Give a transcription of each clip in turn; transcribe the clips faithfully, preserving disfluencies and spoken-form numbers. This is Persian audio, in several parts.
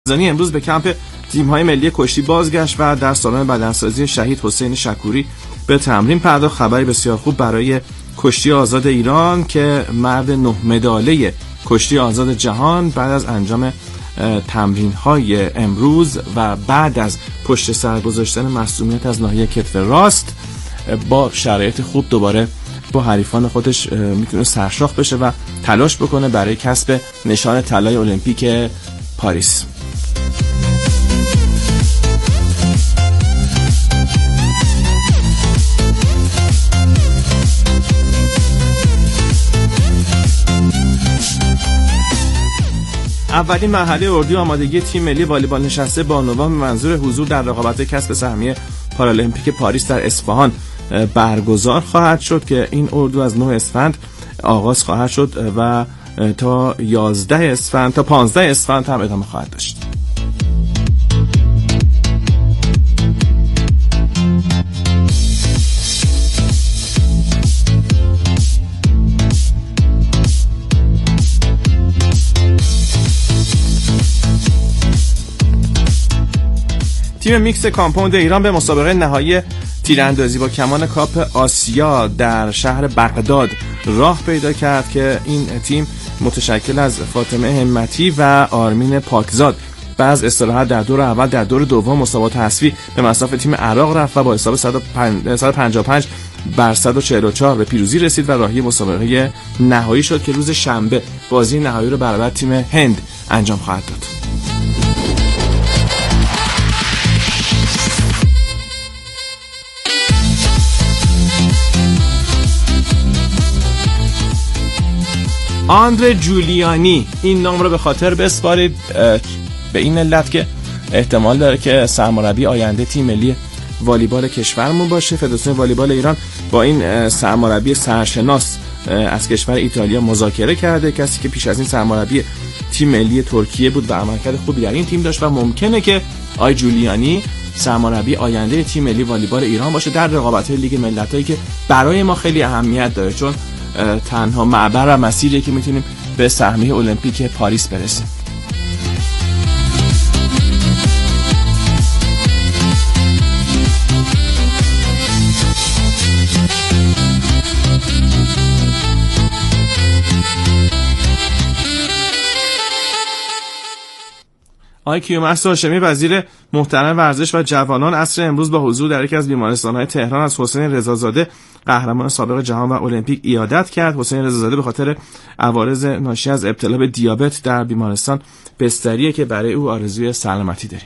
زانی امروز به کمپ تیم‌های ملی کشتی بازگشت و در سالن بدنسازی شهید حسین شکوری به تمرین پرداخت. خبری بسیار خوب برای کشتی آزاد ایران که مرد نه مداله کشتی آزاد جهان بعد از انجام تمرین‌های امروز و بعد از پشت سر گذاشتن مسئولیت از ناحیه کتف راست با شرایط خوب دوباره با حریفان خودش میتونه سرشاخ بشه و تلاش بکنه برای کسب نشان طلای المپیک پاریس. اولین مرحله اردوی آمادگی تیم ملی والیبال نشسته با عنوان منظور حضور در رقابت کسب سهمیه پارالمپیک پاریس در اصفهان برگزار خواهد شد که این اردو از نه اسفند آغاز خواهد شد و تا یازده اسفند تا پانزده اسفند هم ادامه خواهد داشت. تیم میکس کامپوند ایران به مسابقه نهایی تیراندازی با کمان کاپ آسیا در شهر بغداد راه پیدا کرد که این تیم متشکل از فاطمه همتی و آرمین پاکزاد بعد استراحت در دور اول در دور دوم مسابقات حذفی به مصاف تیم عراق رفت و با حساب صد و پنجاه و پنج بر صد و چهل و چهار به پیروزی رسید و راهی مسابقه نهایی شد که روز شنبه بازی نهایی رو برابر تیم هند انجام خواهد داد. آندره جولیانی، این نام رو به خاطر بسپارید به این علت که احتمال داره که سرمربی آینده تیم ملی والیبال کشورمون باشه. فدراسیون والیبال ایران با این سرمربی سرشناس از کشور ایتالیا مذاکره کرده، کسی که پیش از این سرمربی تیم ملی ترکیه بود و عملکرد خوبی در این تیم داشت و ممکنه که آی جولیانی سرمربی آینده تیم ملی والیبال ایران باشه در رقابت‌های لیگ ملت‌هایی که برای ما خیلی اهمیت داره، چون تنها معبر و مسیریه که میتونیم به سهمیه المپیک پاریس برسیم. آقای کیومرث هاشمی وزیر محترم ورزش و جوانان عصر امروز با حضور در یکی از بیمارستان‌های تهران از حسین رضازاده قهرمان سابق جهان و المپیک عیادت کرد. حسین رضازاده به خاطر عوارض ناشی از ابتلا به دیابت در بیمارستان بستریه که برای او آرزوی سلامتی داریم.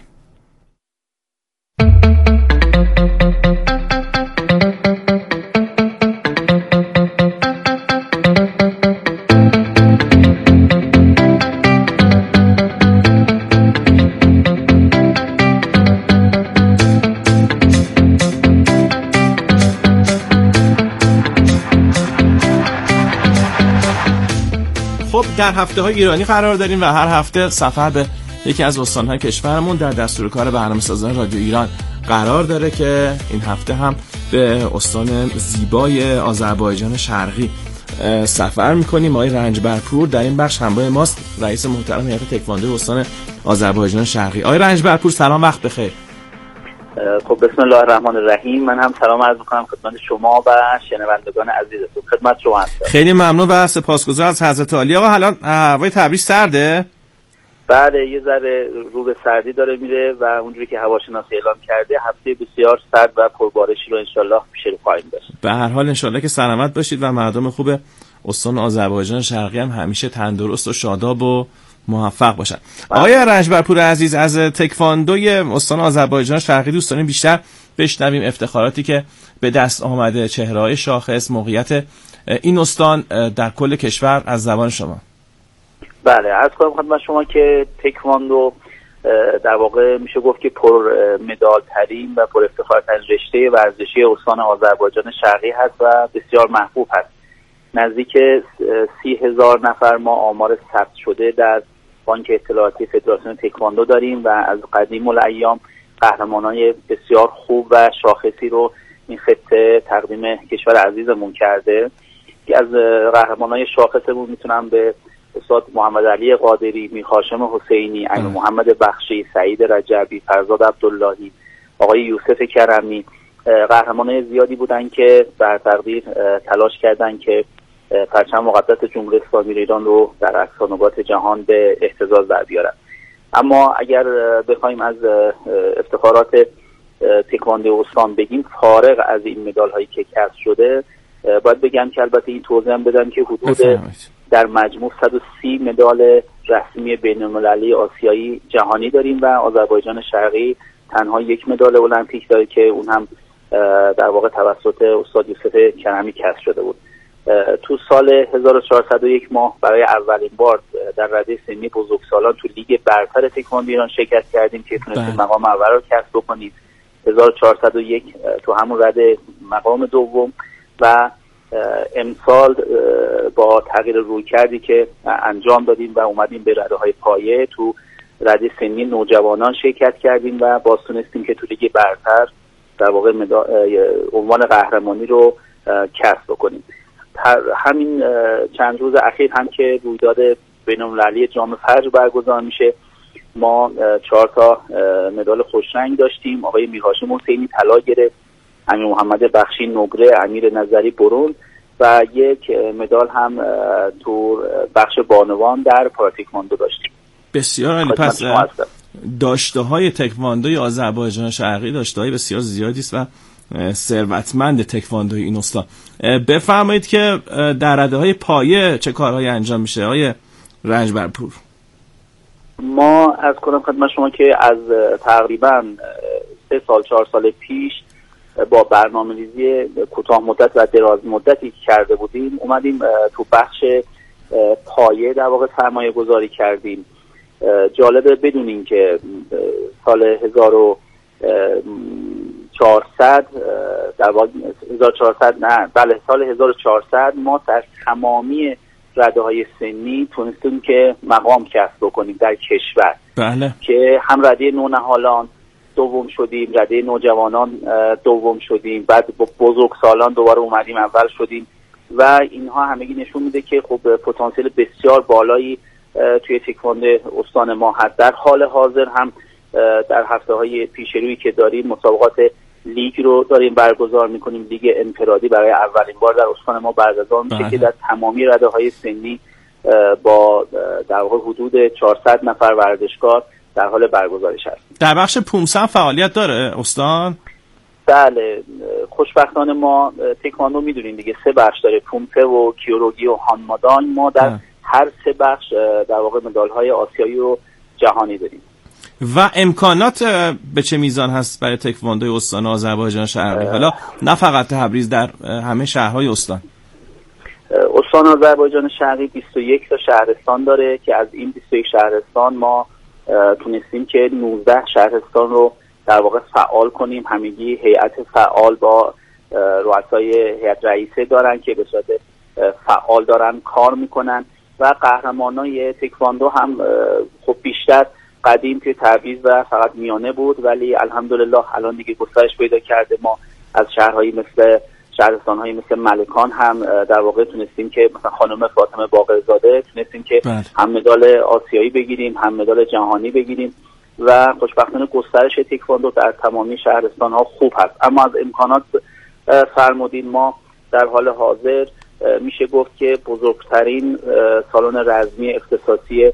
در هفته‌های ایرانی قرار داریم و هر هفته سفر به یکی از استان‌های کشورمون در دستور کار برنامه‌سازان رادیو ایران قرار داره که این هفته هم به استان زیبای آذربایجان شرقی سفر می‌کنیم. آقای رنجبرپور در این بخش همراه ماست، رئیس محترم هیئت تکواندو استان آذربایجان شرقی. آقای رنجبرپور سلام، وقت بخیر. خب بسم الله الرحمن الرحیم. من هم سلام عرض می‌کنم خدمت شما و شنوندگان عزیزتون. خدمت شما هستم. خیلی ممنون و سپاسگزار از حضرت عالی. آقا الان هوای تبریز سرده؟ بله، یه ذره رو به سردی داره میره و اونجوری که هواشناسی اعلام کرده هفته بسیار سرد و پربارشی رو انشالله پیش رو خواهیم داشت. به هر حال انشالله که سلامت باشید و مردم خوب استان آذربایجان شرقی هم همیشه تندرست و شاداب و موفق باشن. آقای رنجبرپور عزیز، از تکواندوی استان آذربایجان شرقی دوست داریم بیشتر بشنویم افتخاراتی که به دست آمده، چهره‌های شاخص، موقعیت این استان در کل کشور از زبان شما. بله، عرض کنم خدمت شما که تکواندو در واقع میشه گفت که پر مدال ترین و پر افتخار ترین رشته ورزشی استان آذربایجان شرقی هست و بسیار محبوب هست. نزدیک سی هزار نفر ما آمار ثبت شده در بانک اطلاعاتی فدراسیون تکواندو داریم و از قدیم الایام قهرمانای بسیار خوب و شاخصی رو این خطه تقدیم کشور عزیزمون کرده که از قهرمانای شاخصمون میتونم به استاد محمد علی قادری، میرهاشم حسینی، امیر محمد بخشی، سعید رجبی، فرزاد عبداللهی، آقای یوسف کرمی، قهرمانای زیادی بودن که بر تقدیر تلاش کردند که پرچم مقدس جمهوری اسلامی ایران رو در اکسانوگات جهان به اهتزاز در بیارن. اما اگر بخوایم از افتخارات تکواندو استان بگیم، فارغ از این مدال هایی که کسب شده، باید بگم که البته این توضیح هم بدم که حدود بفهمید. در مجموع صد و سی مدال رسمی بین‌المللی آسیایی جهانی داریم و آذربایجان شرقی تنها یک مدال المپیک داره که اون هم در واقع توسط استاد یوسف کرمی کسب شده بود. تو سال هزار و چهارصد و یک ما برای اولین بار در رده سنی بزرگسالان تو لیگ برتر تکواندو ایران شرکت کردیم که تونستیم مقام اول رو کسب بکنیم. هزار و چهارصد و یک تو همون رده مقام دوم و امسال با تغییر رویکردی که انجام دادیم و اومدیم به رده های پایه تو رده سنی نوجوانان شرکت کردیم و باز تونستیم که تو لیگ برتر در واقع عنوان قهرمانی رو کسب بکنیم. همین چند روز اخیر هم که رویداد بین‌المللی جام فجر برگزار میشه، ما چهار تا مدال خوشرنگ داشتیم. آقای میرهاشم حسینی طلا گرفت، امیر محمد بخشی نقره، امیر نظری برنز و یک مدال هم تو بخش بانوان در پاراتکواندو داشتیم. بسیار عالی. پس داشته های تکواندوی آذربایجان شرقی داشته های بسیار زیادی است و ثروتمند تکواندوی این استان. بفرمایید که در رده های پایه چه کارهایی انجام میشه آقای رنجبرپور؟ ما از کنم خدمت شما که از تقریبا سه سال چهار سال پیش با برنامه‌ریزی کوتاه مدت و دراز مدتی که کرده بودیم اومدیم تو بخش پایه در واقع سرمایه گذاری کردیم. جالبه بدونین که سال هزار و چهارصد در واقع هزار و چهارصد نه بله سال هزار و چهارصد ما در تمامی رده های سنی تونستیم که مقام کسب بکنیم در کشور. بله. که هم رده نونهالان دوم شدیم، رده نوجوانان دوم شدیم، بعد بزرگسالان دوباره اومدیم اول شدیم و اینها همگی نشون میده که خب پتانسیل بسیار بالایی توی تکواندو استان ما هست. در حال حاضر هم در هفته های پیش روی که داریم مسابقات لیگ رو داریم برگزار میکنیم. لیگ انفرادی برای اولین بار در استان ما برگزار میشه که در تمامی رده های سنی با در واقع حدود چهارصد نفر ورزشکار در حال برگزارش هست. در بخش پومسه فعالیت داره استان؟ بله، خوشبختانه ما تکواندو میدونین دیگه سه بخش داره، پومسه و کیوروگی و هانمادان. ما در اه. هر سه بخش در واقع مدال‌های آسیایی و جهانی داریم. و امکانات به چه میزان هست برای تکواندوی استان آذربایجان شرقی؟ حالا نه فقط تبریز، در همه شهرهای استان. استان آذربایجان شرقی بیست و یک تا شهرستان داره که از این بیست و یک شهرستان ما تونستیم که نوزده شهرستان رو در واقع فعال کنیم. همگی هیئت فعال با رؤسای هیئت رئیسه دارن که به صورت فعال دارن کار میکنن و قهرمانای تکواندو هم خب بیشتر قدیم که تبریز و فقط میانه بود، ولی الحمدلله الان دیگه گسترش پیدا کرده. ما از شهرهایی مثل شهرستان‌هایی مثل ملکان هم در واقع تونستیم که مثلا خانم فاطمه باقرزاده تونستیم که بله. هم مدال آسیایی بگیریم هم مدال جهانی بگیریم و خوشبختانه گسترش تکواندو در تمامی شهرستان‌ها خوب هست. اما از امکانات فرمودین، ما در حال حاضر میشه گفت که بزرگترین سالن رزمی اختصاصی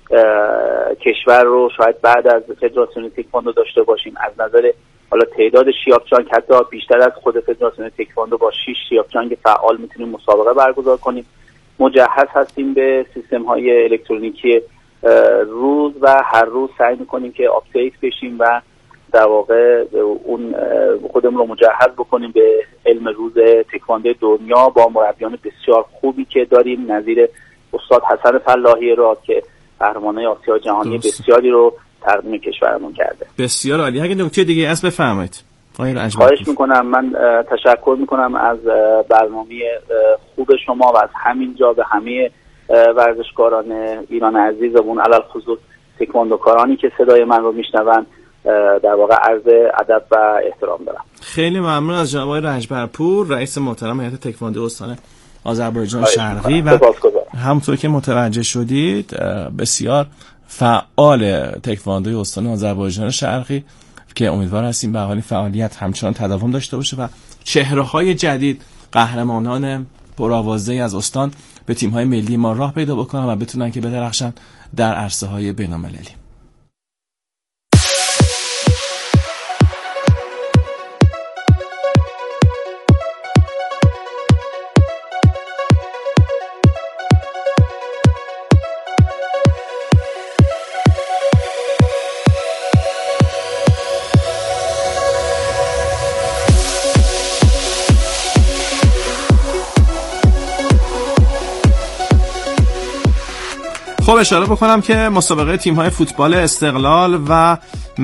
کشور رو شاید بعد از فدراسیون تکواندو داشته باشیم. از نظر حالا تعداد شیاپچانگ حتی بیشتر از خود فدراسیون تکواندو با شش شیاپچانگ فعال میتونیم مسابقه برگزار کنیم. مجهز هستیم به سیستم های الکترونیکی روز و هر روز سعی میکنیم که آپدیت بشیم و در واقع اون خودمون رو مجهز بکنیم به علم روز تکواندو دنیا با مربیان بسیار خوبی که داریم، نظیر استاد حسن فلاحی را که قهرمانای آسیا جهانی بسیاری رو تقدیم کشورمون کرده. بسیار عالی. اگه نکته دیگه از بفرمایید. خواهش میکنم. من تشکر میکنم از برنامه خوب شما و از همین جا به همه ورزشکاران ایران عزیزمون، علل خصوص تکواندوکارانی که صدای من رو میشنون، در واقع عرض ادب و احترام دارم. خیلی ممنون از جناب آقای رنجبرپور، رئیس محترم هیئت تکواندو استان آذربایجان شرقی و همونطور که متوجه شدید بسیار فعال تکواندوی استان آذربایجان شرقی که امیدوار هستیم به حال فعالیت همچنان تداوم داشته باشه و چهره‌های جدید، قهرمانان پرآوازه‌ای از استان به تیم‌های ملی ما راه پیدا بکنن و بتونن که بدرخشن در عرصه‌های بین‌المللی. خب اشاره بکنم که مسابقه تیم‌های فوتبال استقلال و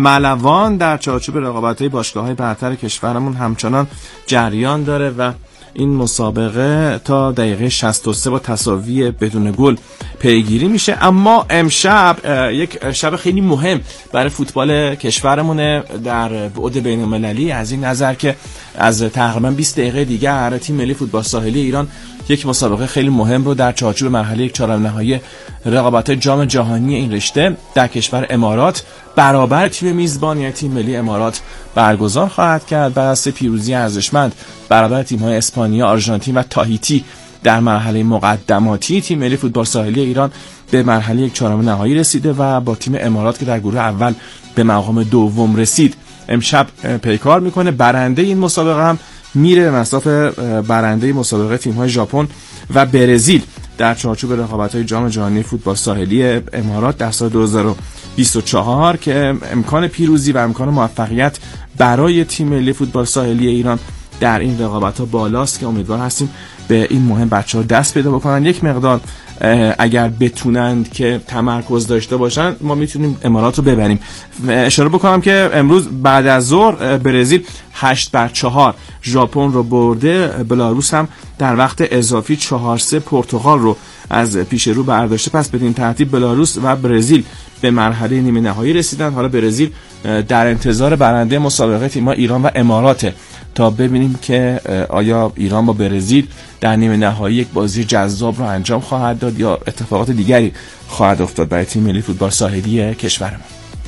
ملوان در چارچوب رقابت‌های باشگاه‌های برتر کشورمون همچنان جریان داره و این مسابقه تا دقیقه شصت و سه با تساوی بدون گل پیگیری میشه. اما امشب یک شب خیلی مهم برای فوتبال کشورمونه در بعد بین‌المللی، از این نظر که از تقریبا بیست دقیقه دیگر تیم ملی فوتبال ساحلی ایران یک مسابقه خیلی مهم رو در چارچوب مرحله یک چهارم نهایی رقابت جام جهانی این رشته در کشور امارات برابر تیم میزبان یعنی تیم ملی امارات برگزار خواهد کرد. بعد از پیروزی ارزشمند برابر تیم‌های اسپانیا، آرژانتین و تاهیتی در مرحله مقدماتی، تیم ملی فوتبال ساحلی ایران به مرحله یک چهارم نهایی رسیده و با تیم امارات که در گروه اول به مقام دوم رسید امشب پیکار میکنه. برنده این مسابقه هم میره به مصاف برنده مسابقه تیم‌های ژاپن و برزیل در چارچوب رقابت‌های جام جهانی فوتبال ساحلی امارات در سال دو هزار و بیست و چهار که امکان پیروزی و امکان موفقیت برای تیم ملی فوتبال ساحلی ایران در این رقابت‌ها بالاست که امیدوار هستیم به این مهم بچه‌ها دست پیدا بکنن. یک مقدار اگر بتونند که تمرکز داشته باشن ما میتونیم امارات رو ببریم. اشاره بکنم که امروز بعد از ظهر برزیل هشت بر چهار ژاپن رو برده. بلاروس هم در وقت اضافی چهار سه پرتغال رو از پیش رو برداشته. پس بدین ترتیب بلاروس و برزیل به مرحله نیمه نهایی رسیدن. حالا برزیل در انتظار برنده مسابقه تیم‌ها ایران و امارات تا ببینیم که آیا ایران با برزیل در نیمه نهایی یک بازی جذاب رو انجام خواهد داد یا اتفاقات دیگری خواهد افتاد برای تیم ملی فوتبال ساحلی کشورمون.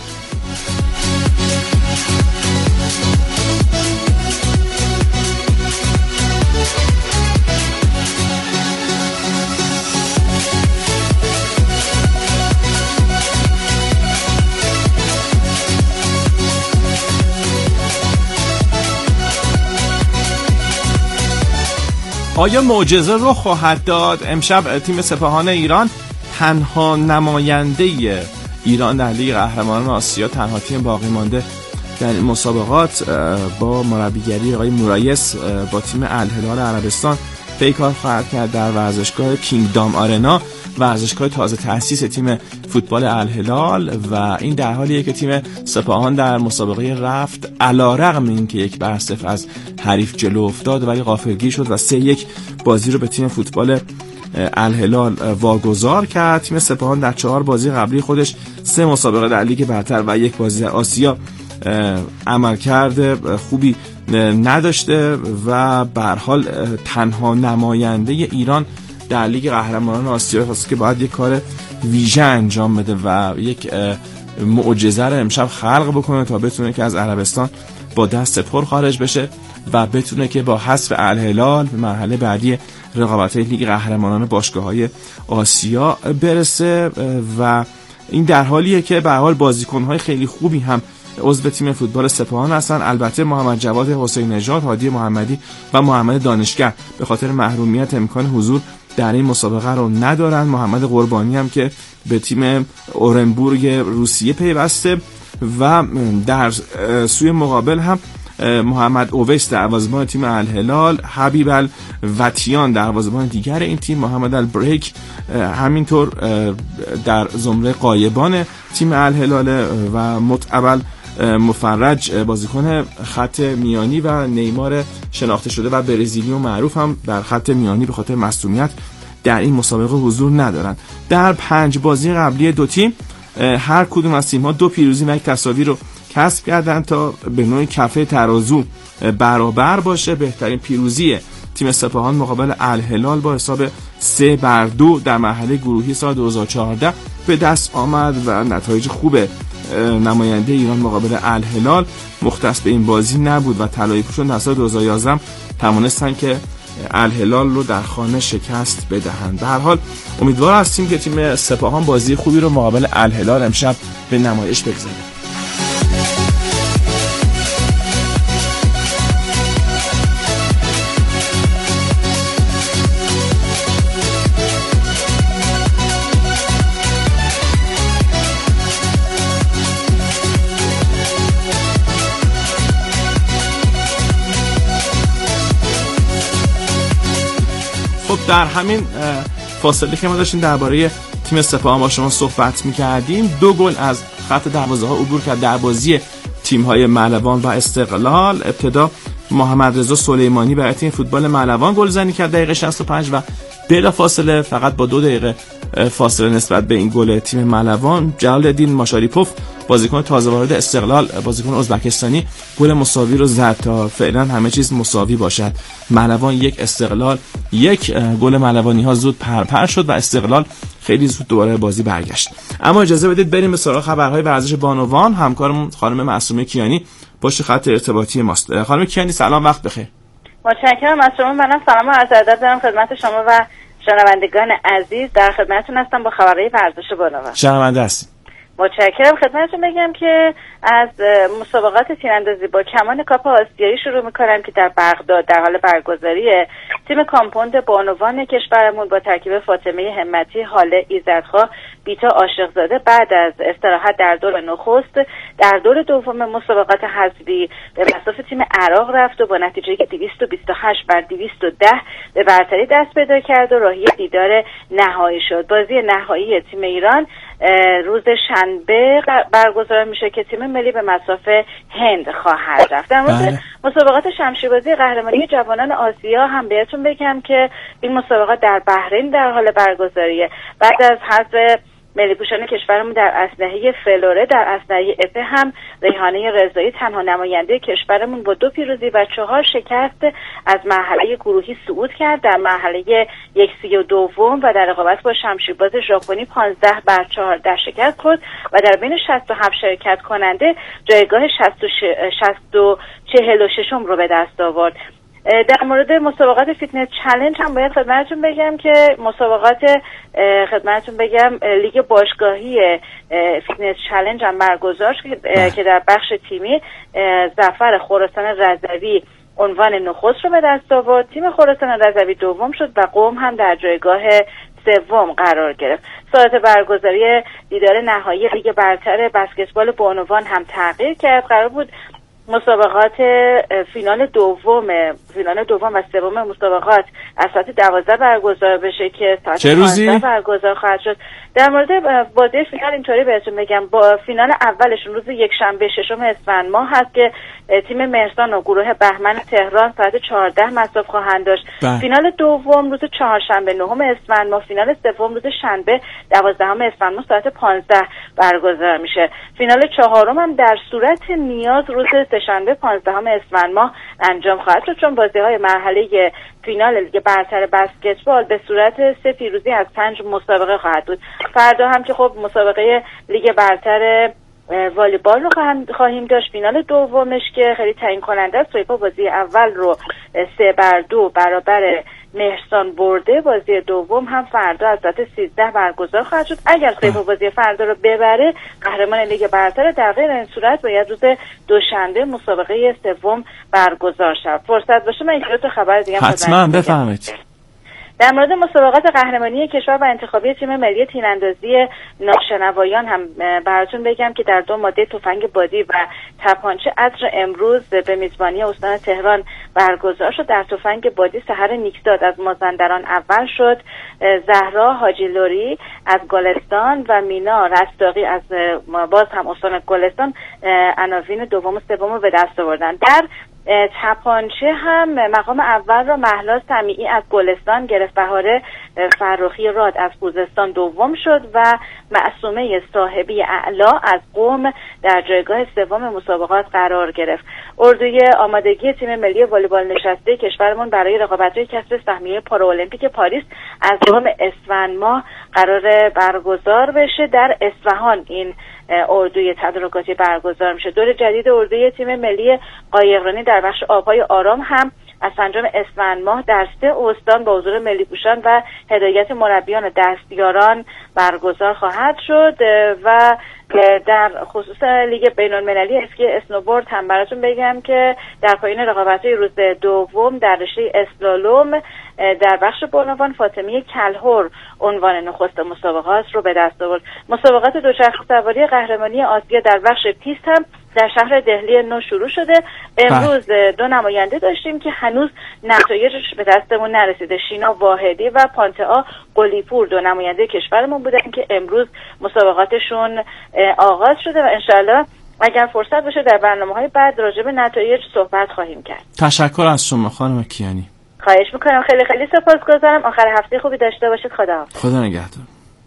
آیا معجزه رو خواهد داد؟ امشب تیم سپاهان ایران تنها نماینده ایران در لیگ قهرمانان آسیا، تنها تیم باقی مانده در این مسابقات با مربیگری آقای مورایس با تیم الهلال عربستان پیکار خواهد کرد در ورزشگاه کینگدام آرنا، ورزشگاه تازه تأسیس تیم فوتبال الهلال. و این در حالیه که تیم سپاهان در مسابقه رفت علیرغم اینکه یک بر صفر از حریف جلو افتاد ولی غافلگیر شد و سه یک بازی رو به تیم فوتبال الهلال واگذار کرد. تیم سپاهان در چهار بازی قبلی خودش سه مسابقه در لیگ برتر و یک بازی در آسیا عملکرد خوبی نداشته و به هر حال تنها نماینده ایران در لیگ قهرمانان آسیا هست که باید یک کار ویژه انجام بده و یک معجزه رو امشب خلق بکنه تا بتونه که از عربستان با دست پر خارج بشه و بتونه که با حذف الهلال به مرحله بعدی رقابت‌های لیگ قهرمانان باشگاه‌های آسیا برسه. و این در حالیه که به هر حال بازیکن‌های خیلی خوبی هم عضو تیم فوتبال سپاهان هستن. البته محمد جواد حسین نژاد، هادی محمدی و محمد دانشگر به خاطر محرومیت امکان حضور در این مسابقه رو ندارن. محمد قربانی هم که به تیم اورنبورگ روسیه پیوسته و در سوی مقابل هم محمد اویس دروازه‌بان تیم الهلال، حبیب الوطیان دروازه‌بان دیگر این تیم، محمد البریک همینطور در زمره غایبان تیم الهلال و متعب مفرج بازیکن خط میانی و نیمار شناخته شده و برزیلی و معروف هم در خط میانی به خاطر مصدومیت در این مسابقه حضور ندارن. در پنج بازی قبلی دو تیم هر کدوم از تیم‌ها دو پیروزی و یک تساوی رو کسب کردن تا به نوعی کفه ترازو برابر باشه. بهترین پیروزی تیم سپاهان مقابل الهلال با حساب سه بر دو در مرحله گروهی سال دو هزار و چهارده به دست آمد و نتایج خوب نماینده ایران مقابل الهلال مختص به این بازی نبود و طلایی پوشان در سال دو هزار و یازده توانستن که الهلال رو در خانه شکست بدهند. به هر حال امیدوار هستیم که تیم سپاهان بازی خوبی رو مقابل الهلال امشب به نمایش بگذاره. خب در همین فاصله که ما داشتیم درباره تیم سپاهان با شما صحبت می‌کردیم، دو گل از خط دروازه‌ها عبور کرد در بازی تیم‌های مهلوان و استقلال. ابتدا محمد رضا سلیمانی برای تیم فوتبال مهلوان گلزنی کرد دقیقه شصت و پنج و بلا فاصله فقط با دو دقیقه فاصله نسبت به این گل تیم مهلوان جلال‌الدین ماشاریپوف بازیکن تازه وارد استقلال، بازیکن ازبکستانی، گل مساوی رو زد تا فعلا همه چیز مساوی باشد. مهلوان یک، استقلال یک. گل مهلوانی‌ها زود پرپر شد و استقلال خیلی زود دوباره بازی برگشت. اما اجازه بدید بریم به سراغ خبرهای ورزش بانوان. همکارمون خانم معصومه کیانی پشت خط ارتباطی ماست. خانم کیانی سلام، وقت بخیر. متشکرم از شما. منم سلام و عرض ادب دارم خدمت شما و شنوندگان عزیز. در خدمتتون هستم با خبرهای ورزش بانوان. شنونده هستید. متشکرم. خدمتتون بگم که از مسابقات تیراندازی با کمان کاپ آسیایی شروع می‌کنم که در بغداد در حال برگزاریه. تیم کامپوند بانوان کشورمون با ترکیب فاطمه همتی، هاله ایزدخواه، بیتا عاشقزاده بعد از استراحت در دور نخست در دور دوم مسابقات حذفی به مصاف تیم عراق رفت و با نتیجه دویست و بیست و هشت بر دویست و ده به برتری دست پیدا کرد و راهی دیدار نهایی شد. بازی نهایی تیم ایران روز شنبه برگزار میشه که تیم ملی به مصاف هند خواهد رفت. در مورد مسابقات شمشیربازی قهرمانی جوانان آسیا هم بهتون بگم که این مسابقات در بحرین در حال برگزاریه. بعد از حذف ملی پوشان کشورمون در اسلحه فلوره، در اسلحه اپه هم ریحانه رضایی تنها نماینده کشورمون با دو پیروزی و چهار شکست از مرحله گروهی صعود کرد. در مرحله یکسی و دوم و در رقابت با شمشیرباز ژاپنی پانزده بر چهارده شکست خورد و در بین شصت و هفت شرکت کننده جایگاه شصت و چهل و ششم رو به دست آورد. در مورد مسابقات فیتنس چالش هم باید خدمتتون بگم که مسابقات خدمتتون بگم لیگ باشگاهی فیتنس چالش هم برگزار شد که در بخش تیمی ظفر خراسان رضوی عنوان نخست رو به دست آورد. تیم خراسان رضوی دوم شد و قم هم در جایگاه سوم قرار گرفت. ساعت برگزاری دیدار نهایی لیگ برتر بسکتبال بانوان هم تغییر کرد. قرار بود مسابقات فینال دوم فینال دوم و سوم مسابقات از ساعت دوازده برگزار بشه که ساعت پانزده برگزار خواهد شد. در مورد بازی فینال اینطوری بهتون بگم، با فینال اولشون روز یک شنبه ششم اسفند ماه هست که تیم مهرسان و گروه بهمن تهران ساعت چهارده مصاف خواهند داشت. بله. فینال دوم روز چهارشنبه نهم اسفند ماه، فینال سوم روز شنبه دوازدهم اسفند ماه ساعت پانزده برگزار میشه. فینال چهارم هم در صورت نیاز روز سه‌شنبه پانزدهم اسفند ماه انجام خواهد شد، چون بازی‌های مرحله فینال لیگ برتر بسکتبال به صورت سه پیروزی از پنج مسابقه خواهد بود. فردا هم که خب مسابقه لیگ برتر والیبال رو خواهیم داشت. فینال دومش که خیلی تعیین کننده است، سویپا بازی اول رو سه بر دو برابر مهرسان برده. بازی دوم هم فردا از ساعت سیزده برگزار خواهد شد. اگر سویپا بازی فردا رو ببره قهرمان لیگ برتر، در غیر این صورت باید روز دوشنبه مسابقه سوم برگزار شود. فرصت باشه من یک دو خبر دیگه حتما بفهمید. در مورد مسابقات قهرمانی کشور و انتخابی تیم ملی تیراندازی ناشنوایان هم براتون بگم که در دو ماده تفنگ بادی و تپانچه عصر امروز به میزبانی استان تهران برگزار شد. در تفنگ بادی سحر نیکزاد از مازندران اول شد، زهرا حاجی لوری از گلستان و مینا رستاقی از باز هم استان گلستان عناوین دوم و سوم رو به دست آوردن. در تپانچه هم مقام اول را مهلا سمیعی از گلستان گرفت. بهاره فرخی راد از خوزستان دوم شد و معصومه صاحبی اعلا از قم در جایگاه سوم مسابقات قرار گرفت. اردوی آمادگی تیم ملی والیبال نشسته کشورمون برای رقابت‌های کسب سهمیه پارالمپیک پاریس از دوم اسفند ماه قرار برگزار بشه. در اصفهان این اردوی تدارکاتی برگزار میشه. دور جدید اردوی تیم ملی قایقرانی در بخش آبهای آرام هم از پنجم اسفند ماه در سه استان با حضور ملی پوشان و هدایت مربیان و دستیاران برگزار خواهد شد. و در خصوص لیگ بین‌المللی اسکی اسنوبورد هم براتون بگم که در پایان رقابت‌های روز دوم در رشته اسلالوم در بخش بانوان فاطمه کلهر عنوان نخست مسابقات رو به دست آورد. مسابقات دوچرخه سواری قهرمانی آسیا در بخش پیست هم در شهر دهلی نو شروع شده. امروز دو نماینده داشتیم که هنوز نتایجش به دستمون نرسیده. شینا واحدی و پانتئا قلی‌پور دو نماینده کشورمون بودن که امروز مسابقاتشون آغاز شده و انشالله اگر فرصت بشه در برنامه‌های بعد راجع به نتایج صحبت خواهیم کرد. تشکر از شما خانم کیانی. خواهش میکنم، خیلی خیلی سپاسگزارم. آخر هفته خوبی داشته باشید. خدا خدا نگهدار.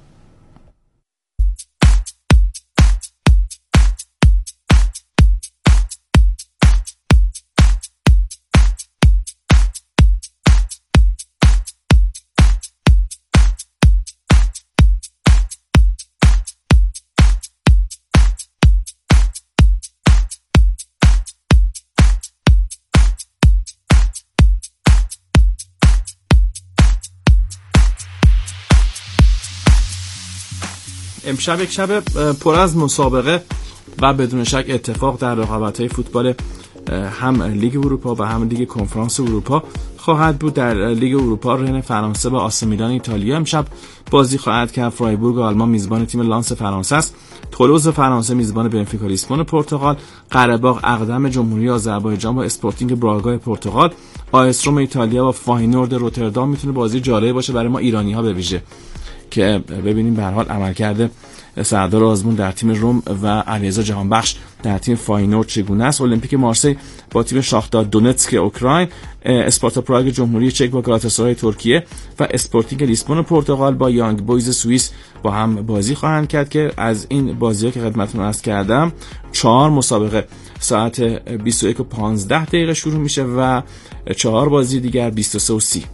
امشب یک شب پر از مسابقه و بدون شک اتفاق در رقابت‌های فوتبال هم لیگ اروپا و هم لیگ کنفرانس اروپا خواهد بود. در لیگ اروپا رن فرانسه با آسی میلان ایتالیا امشب بازی خواهد کرد. فرایبورگ آلمان میزبان تیم لانس فرانسه است. تولوز فرانسه میزبان بنفیکا لیسبون پرتغال. قره‌باغ اقدم جمهوری آذربایجان با اسپورتینگ براگا پرتغال. آیس روم ایتالیا با فاینورد روتردام میتونه بازی جالب باشه برای ما ایرانی‌ها به ویژه که ببینیم به هر حال عملکرد سردار آزمون در تیم روم و علیرضا جهانبخش در تیم فاینورد چگونه است. المپیک مارسی با تیم شاختار دونتسک اوکراین، اسپارتا پراگ جمهوری چک با گالاتاسرای ترکیه و اسپورتینگ لیسبون پرتغال با یانگ بویز سوئیس با هم بازی خواهند کرد که از این بازی‌ها که خدمتتون عرض کردم چهار مسابقه ساعت بیست و یک و پانزده دقیقه شروع میشه و چهار بازی دیگر بیست و سه و سی.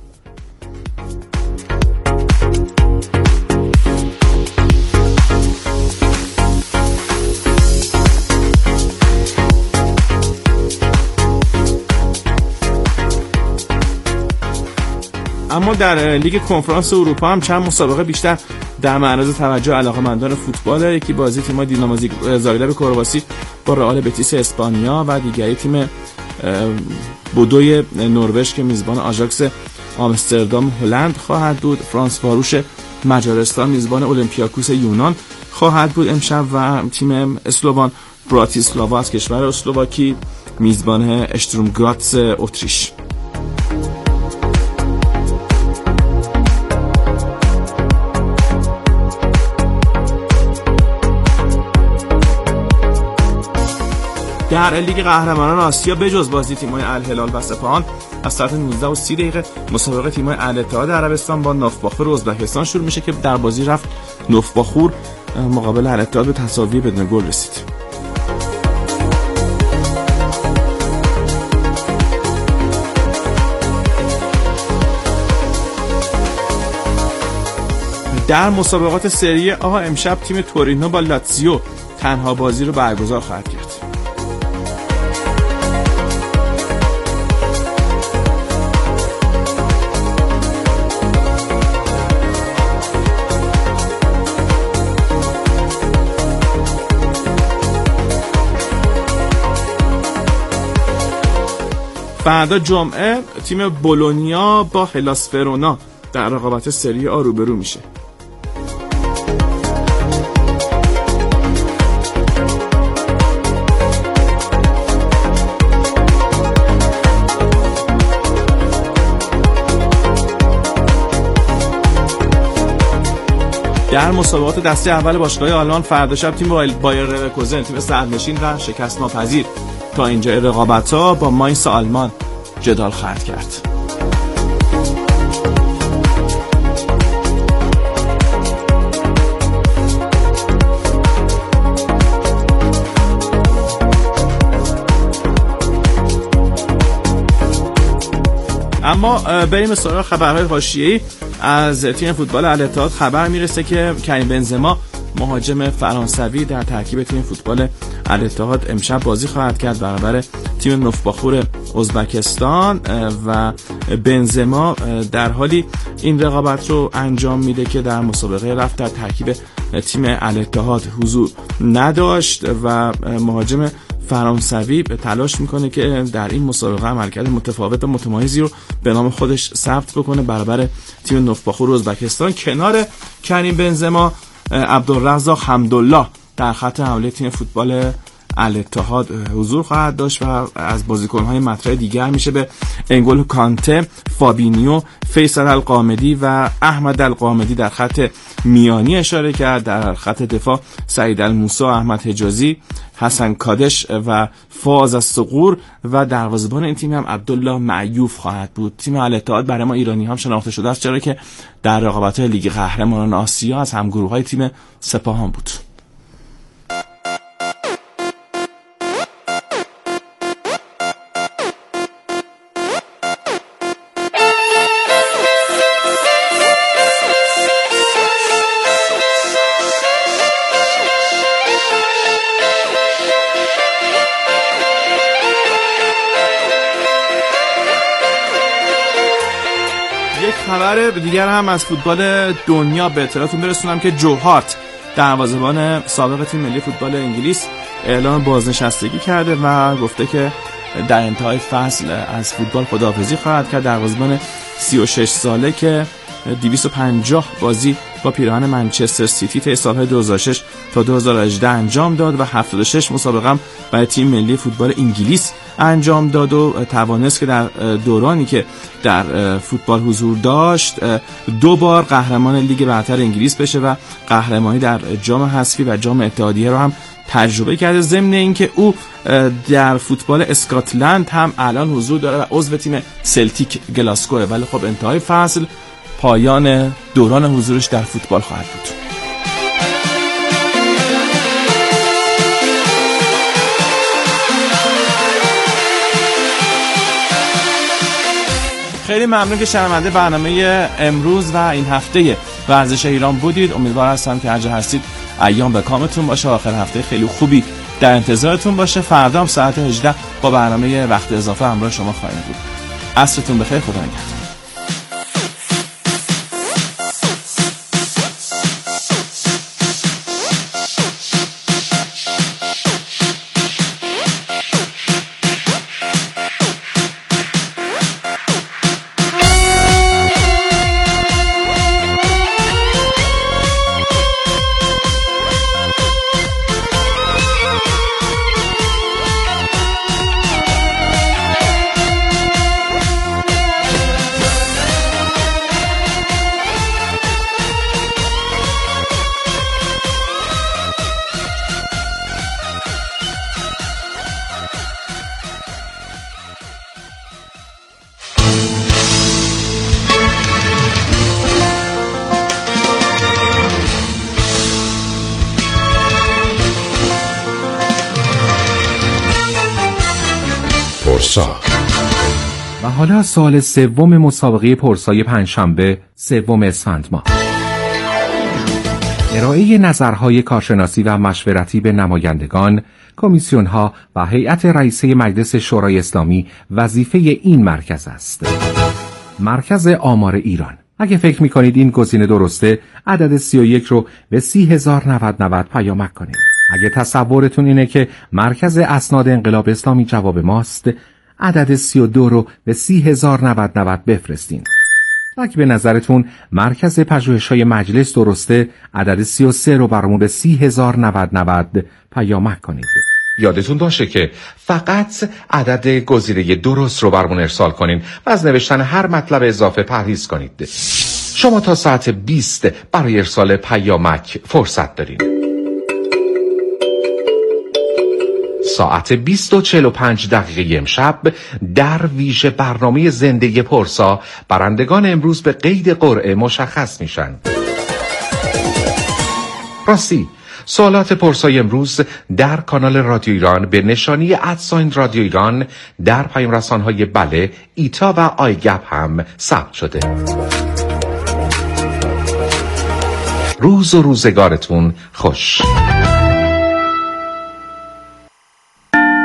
اما در لیگ کنفرانس اروپا هم چند مسابقه بیشتر در معرض توجه علاقه‌مندان فوتبال. یکی بازی تیم دینامو زاگرب کرواسی با رئال بتیس اسپانیا و دیگری تیم بودوی نروژ که میزبان آژاکس آمستردام هلند خواهد بود. فرانس واروش مجارستان میزبان اولمپیاکوس یونان خواهد بود امشب و تیم اسلووان براتیسلاوا از کشور اسلواکی میزبان اشتروم گراتس اتریش. در لیگ قهرمانان آسیا بجز بازی تیم‌های الهلال و سپاهان از ساعت نوزده و سی دقیقه مسابقه تیم‌های الاتحاد عربستان با نافباخور ازبکستان شروع میشه که در بازی رفت نافباخور مقابل الاتحاد به تساوی بدون گل رسید. در مسابقات سری آ امشب تیم تورینو با لاتزیو تنها بازی رو برگزار خواهد کرد. فردا جمعه تیم بولونیا با هلاس فرونا در رقابت سری آ روبرو میشه. در مسابقات دسته اول باشگاه آلمان فردا شب تیم بایر لورکوزن تیم صدرنشین را شکست ناپذیر تا اینجا رقابت‌ها با ماینس آلمان جدال خواهد کرد. اما بریم سراغ خبرهای حاشیه‌ای. از تیم فوتبال الاتحاد خبر میرسه که کریم بنزما مهاجم فرانسوی در ترکیب تیم فوتبال الاتحاد امشب بازی خواهد کرد برابر تیم نوفباخور ازبکستان و بنزما در حالی این رقابت رو انجام میده که در مسابقه رفت در ترکیب تیم الاتحاد حضور نداشت و مهاجم فرانسوی تلاش میکنه که در این مسابقه عملکرد متفاوت و متمایزی رو به نام خودش ثبت بکنه برابر تیم نوفباخور ازبکستان. کنار کریم بنزما عبدالرزاق حمدالله در خط حمله تیم فوتبال الاتحاد حضور خواهد داشت و از بازیکن‌های مطرح دیگر میشه به انگولو کانته، فابینیو، فیصل القامدی و احمد القامدی در خط میانی اشاره کرد. در خط دفاع سعید الموسی، احمد حجازی، حسن کادش و فاز الصقور و دروازه‌بان این تیم هم عبدالله معیوف خواهد بود. تیم الاتحاد برای ما ایرانی هم شناخته شده است چرا که در رقابت‌های لیگ قهرمانان آسیا از همگروه‌های تیم سپاهان بود. خبر دیگر هم از فوتبال دنیا به اطلاعتون برسونم که جو هارت دروازه‌بان سابق تیم ملی فوتبال انگلیس اعلام بازنشستگی کرده و گفته که در انتهای فصل از فوتبال خداحافظی خواهد کرد. دروازه‌بان سی و شش ساله که دویست و پنجاه بازی با پیراهن منچستر سیتی طی سال‌های دو هزار و شش تا دو هزار و هجده انجام داد و هفتاد و شش مسابقه هم برای تیم ملی فوتبال انگلیس انجام داد و توانست که در دورانی که در فوتبال حضور داشت دو بار قهرمان لیگ برتر انگلیس بشه و قهرمانی در جام حذفی و جام اتحادیه رو هم تجربه کرده. ضمن اینکه او در فوتبال اسکاتلند هم الان حضور داره و عضو تیم سلتیک گلاسکو، ولی خب انتهای فصل پایان دوران حضورش در فوتبال خواهد بود. خیلی ممنون که شنونده برنامه امروز و این هفته ورزش ایران بودید. امیدوار هستم که هر جا هستید ایام به کامتون باشه، آخر هفته خیلی خوبی در انتظارتون باشه. فردا هم ساعت هجده با برنامه وقت اضافه همراه شما خواهیم بود. عصرتون بخیر، خدا نگهدار. و حالا سال سوم مسابقه پرسای پنجشنبه سوم اسفند ماه. ارائه نظرهای کارشناسی و مشورتی به نمایندگان، کمیسیون‌ها و هیئت رئیسه مجلس شورای اسلامی وظیفه این مرکز است. مرکز آمار ایران. اگه فکر می‌کنید این گزینه درسته، عدد سی و یک رو به سی هزار و نود و نود پیامک کنید. اگه تصورتون اینه که مرکز اسناد انقلاب اسلامی جواب ماست، عدد سی و دو رو به سی هزار و نود و نود بفرستین. اگه به نظرتون مرکز پژوهش‌های مجلس درسته، عدد سی و سه رو برامون به سی هزار و نود و نود پیامک کنید. یادتون باشه که فقط عدد گزینه درست رو برامون ارسال کنین و از نوشتن هر مطلب اضافه پرهیز کنید. شما تا ساعت بیست برای ارسال پیامک فرصت دارین. ساعت بیست و چهل و پنج دقیقه امشب در ویژه برنامه زنده پرسا برندگان امروز به قید قرعه مشخص میشن. راستی سوالات پرسای امروز در کانال رادیو ایران به نشانی ادساین رادیو ایران در پیام رسانهای بله، ایتا و آیگپ هم ثبت شده. روز و روزگارتون خوش.